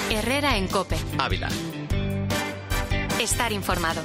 Herrera en COPE. Ávila. Estar informado.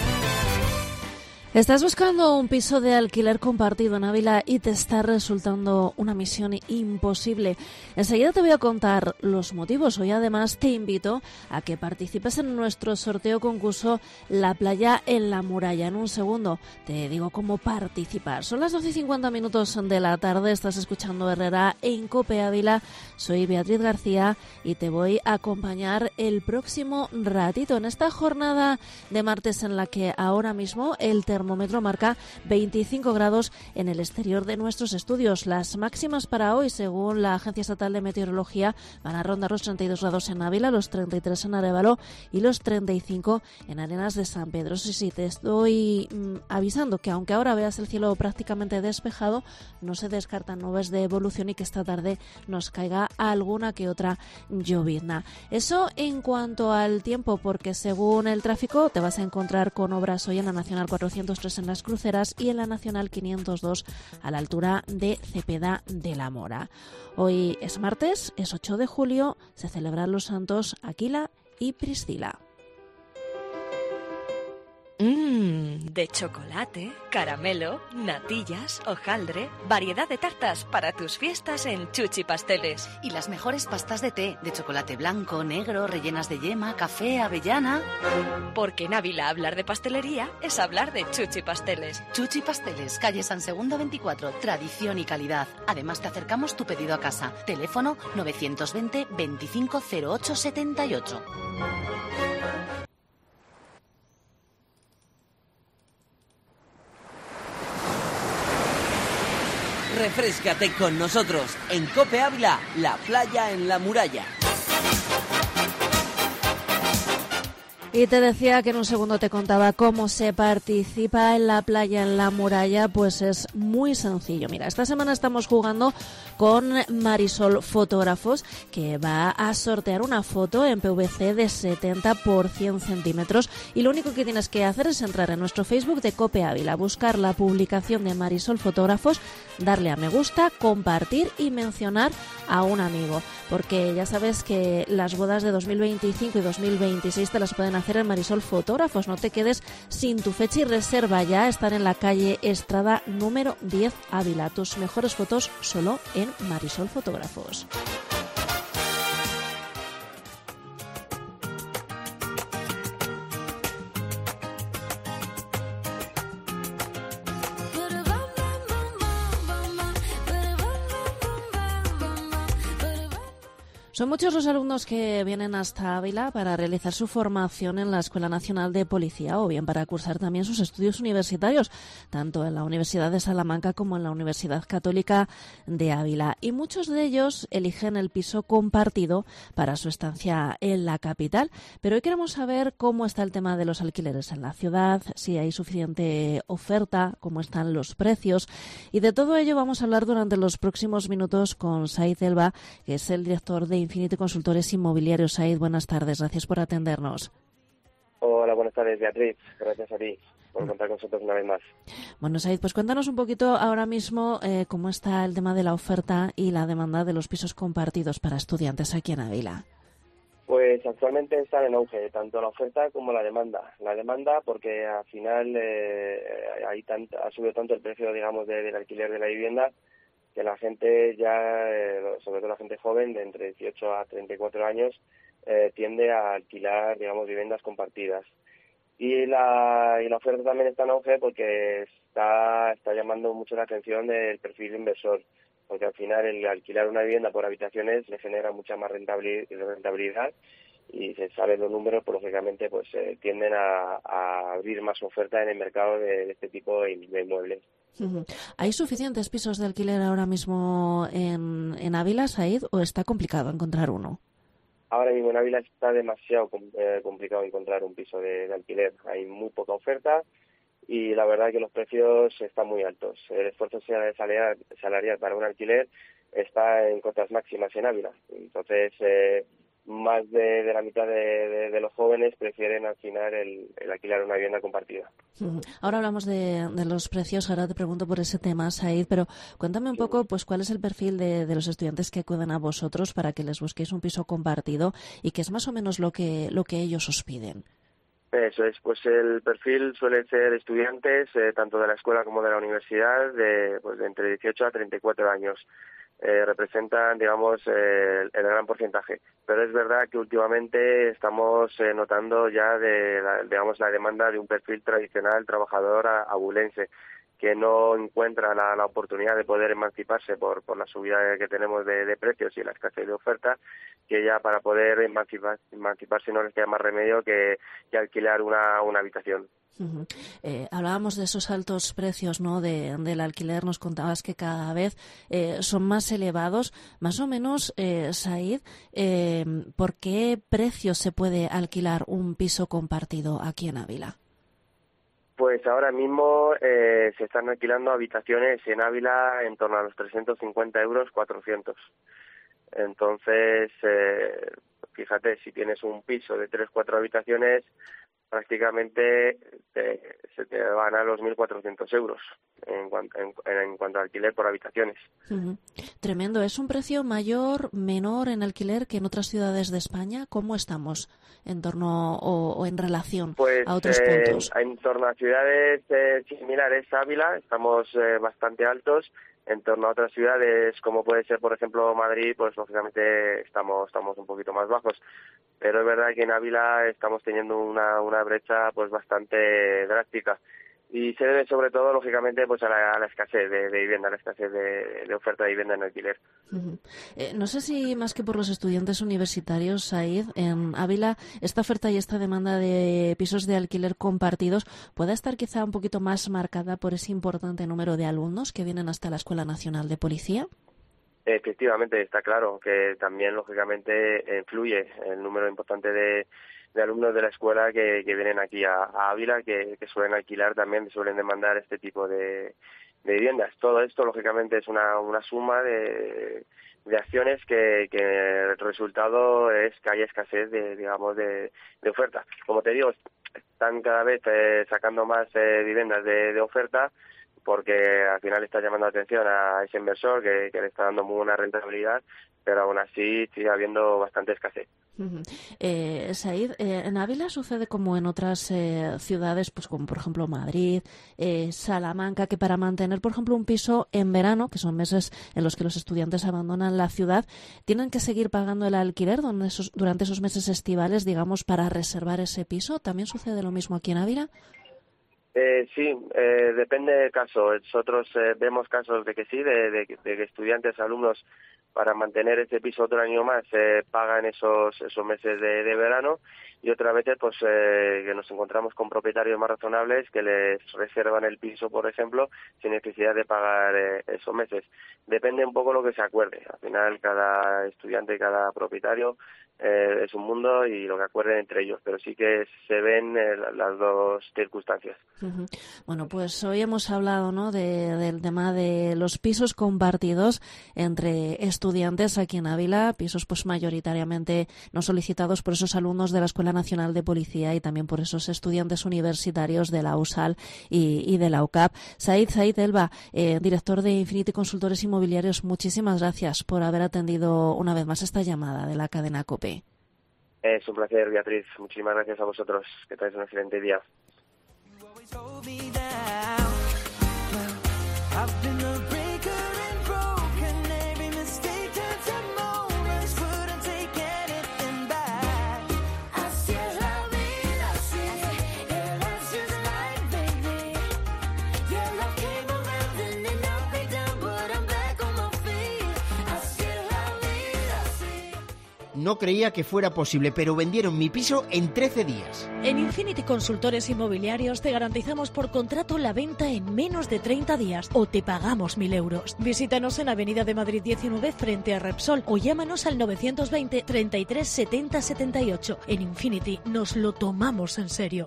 ¿Estás buscando un piso de alquiler compartido en Ávila y te está resultando una misión imposible? Enseguida te voy a contar los motivos. Hoy además te invito a que participes en nuestro sorteo concurso La Playa en la Muralla. En un segundo te digo cómo participar. Son las 12:50 de la tarde. Estás escuchando Herrera en COPE Ávila. Soy Beatriz García y te voy a acompañar el próximo ratito en esta jornada de martes en la que ahora mismo el termómetro marca 25 grados en el exterior de nuestros estudios. Las máximas para hoy, según la Agencia Estatal de Meteorología, van a rondar los 32 grados en Ávila, los 33 en Arévalo y los 35 en Arenas de San Pedro. Sí, te estoy avisando que aunque ahora veas el cielo prácticamente despejado, no se descartan nubes de evolución y que esta tarde nos caiga alguna que otra llovizna. Eso en cuanto al tiempo, porque según el tráfico te vas a encontrar con obras hoy en la Nacional 403 en Las Cruceras y en la Nacional 502 a la altura de Cepeda de la Mora. Hoy es martes, es 8 de julio, se celebran los santos Aquila y Priscila. De chocolate, caramelo, natillas, hojaldre, variedad de tartas para tus fiestas en Chuchi Pasteles. Y las mejores pastas de té, de chocolate blanco, negro, rellenas de yema, café, avellana. Porque en Ávila hablar de pastelería es hablar de Chuchi Pasteles. Chuchi Pasteles, calle San Segundo 24, tradición y calidad. Además te acercamos tu pedido a casa. Teléfono 920 25 08 78. Refréscate con nosotros en COPE Ávila, La Playa en la Muralla. Y te decía que en un segundo te contaba cómo se participa en La Playa en la Muralla. Pues es muy sencillo. Mira, esta semana estamos jugando con Marisol Fotógrafos, que va a sortear una foto en PVC de 70 por 100 centímetros. Y lo único que tienes que hacer es entrar en nuestro Facebook de COPE Ávila, buscar la publicación de Marisol Fotógrafos, darle a me gusta, compartir y mencionar a un amigo. Porque ya sabes que las bodas de 2025 y 2026 te las pueden hacer en Marisol Fotógrafos. No te quedes sin tu fecha y reserva ya. Están en la calle Estrada número 10 Ávila. Tus mejores fotos solo en Marisol Fotógrafos. Son muchos los alumnos que vienen hasta Ávila para realizar su formación en la Escuela Nacional de Policía o bien para cursar también sus estudios universitarios, tanto en la Universidad de Salamanca como en la Universidad Católica de Ávila. Y muchos de ellos eligen el piso compartido para su estancia en la capital. Pero hoy queremos saber cómo está el tema de los alquileres en la ciudad, si hay suficiente oferta, cómo están los precios. Y de todo ello vamos a hablar durante los próximos minutos con Said Elba, que es el director de Infinity Consultores Inmobiliarios. Said, buenas tardes, gracias por atendernos. Hola, buenas tardes, Beatriz. Gracias a ti por contar con nosotros una vez más. Bueno, Said, pues cuéntanos un poquito ahora mismo cómo está el tema de la oferta y la demanda de los pisos compartidos para estudiantes aquí en Ávila. Pues actualmente están en auge tanto la oferta como la demanda. La demanda porque al final ha subido tanto el precio, digamos, del alquiler de la vivienda, que la gente ya, sobre todo la gente joven de entre 18 a 34 años, tiende a alquilar, digamos, viviendas compartidas. Y la oferta también está en auge porque está llamando mucho la atención del perfil inversor, porque al final el alquilar una vivienda por habitaciones le genera mucha más rentabilidad y se saben los números, pues lógicamente pues tienden a abrir más oferta en el mercado de este tipo de inmuebles. ¿Hay suficientes pisos de alquiler ahora mismo en Ávila, Said, o está complicado encontrar uno? Ahora mismo en Ávila está demasiado complicado encontrar un piso de alquiler. Hay muy poca oferta y la verdad es que los precios están muy altos. El esfuerzo salarial para un alquiler está en cotas máximas en Ávila. Entonces, más de la mitad de los jóvenes prefieren al final el alquilar una vivienda compartida. Ahora hablamos de los precios, ahora te pregunto por ese tema, Said, pero cuéntame un poco pues cuál es el perfil de los estudiantes que acuden a vosotros para que les busquéis un piso compartido y qué es más o menos lo que ellos os piden. Eso es, pues el perfil suele ser estudiantes, tanto de la escuela como de la universidad, de entre 18 a 34 años. Representan, digamos, el gran porcentaje. Pero es verdad que últimamente estamos notando ya la demanda de un perfil tradicional trabajador abulense, que no encuentra la oportunidad de poder emanciparse por la subida que tenemos de precios y la escasez de oferta, que ya para poder emanciparse no les queda más remedio que alquilar una habitación. Hablábamos de esos altos precios, ¿no? del alquiler, nos contabas que cada vez son más elevados. Más o menos, Said, ¿por qué precio se puede alquilar un piso compartido aquí en Ávila? Pues ahora mismo se están alquilando habitaciones en Ávila en torno a los 350 euros, 400. Entonces, fíjate, si tienes un piso de 3-4 habitaciones, prácticamente se te van a los 1.400 euros en cuanto a alquiler por habitaciones. Tremendo. ¿Es un precio mayor, menor en alquiler que en otras ciudades de España? ¿Cómo estamos en torno o en relación a otros puntos? En torno a ciudades similares a Ávila estamos bastante altos. En torno a otras ciudades, como puede ser, por ejemplo, Madrid, pues lógicamente estamos un poquito más bajos. Pero es verdad que en Ávila estamos teniendo una brecha pues bastante drástica. Y se debe sobre todo, lógicamente, pues a la escasez de vivienda, a la escasez de oferta de vivienda en alquiler. No sé si más que por los estudiantes universitarios, Said, en Ávila, esta oferta y esta demanda de pisos de alquiler compartidos pueda estar quizá un poquito más marcada por ese importante número de alumnos que vienen hasta la Escuela Nacional de Policía. Efectivamente, está claro que también, lógicamente, influye el número importante de alumnos de la escuela que vienen aquí a Ávila, que suelen alquilar también, suelen demandar este tipo de viviendas. Todo esto, lógicamente, es una suma de acciones que el resultado es que hay escasez de oferta. Como te digo, están cada vez sacando más viviendas de oferta, porque al final está llamando la atención a ese inversor que le está dando muy buena rentabilidad, pero aún así sigue habiendo bastante escasez. Said, en Ávila sucede como en otras ciudades, pues como por ejemplo Madrid, Salamanca, que para mantener, por ejemplo, un piso en verano, que son meses en los que los estudiantes abandonan la ciudad, tienen que seguir pagando el alquiler durante esos meses estivales, digamos, para reservar ese piso. ¿También sucede lo mismo aquí en Ávila? Sí, depende del caso. Nosotros vemos casos de que sí, de que estudiantes, alumnos, para mantener este piso otro año más pagan esos meses de verano, y otras veces pues que nos encontramos con propietarios más razonables que les reservan el piso, por ejemplo, sin necesidad de pagar esos meses. Depende un poco lo que se acuerde. Al final cada estudiante, cada propietario es un mundo y lo que acuerden entre ellos, pero sí que se ven las dos circunstancias. Bueno, pues hoy hemos hablado, ¿no?, del tema de los pisos compartidos entre estudiantes aquí en Ávila, pisos pues mayoritariamente no solicitados por esos alumnos de la Escuela Nacional de Policía y también por esos estudiantes universitarios de la USAL y de la UCAP. Said Elba, director de Infinity Consultores Inmobiliarios, muchísimas gracias por haber atendido una vez más esta llamada de la cadena COPE. Es un placer, Beatriz. Muchísimas gracias a vosotros. Que tengáis un excelente día. No creía que fuera posible, pero vendieron mi piso en 13 días. En Infinity Consultores Inmobiliarios te garantizamos por contrato la venta en menos de 30 días o te pagamos 1.000 euros. Visítanos en Avenida de Madrid 19 frente a Repsol o llámanos al 920 33 70 78. En Infinity nos lo tomamos en serio.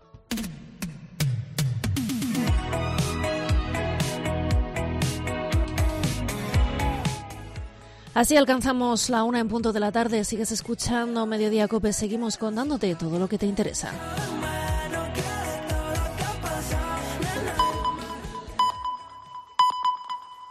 Así alcanzamos la 1 en punto de la tarde. Sigues escuchando Mediodía Cope. Seguimos contándote todo lo que te interesa.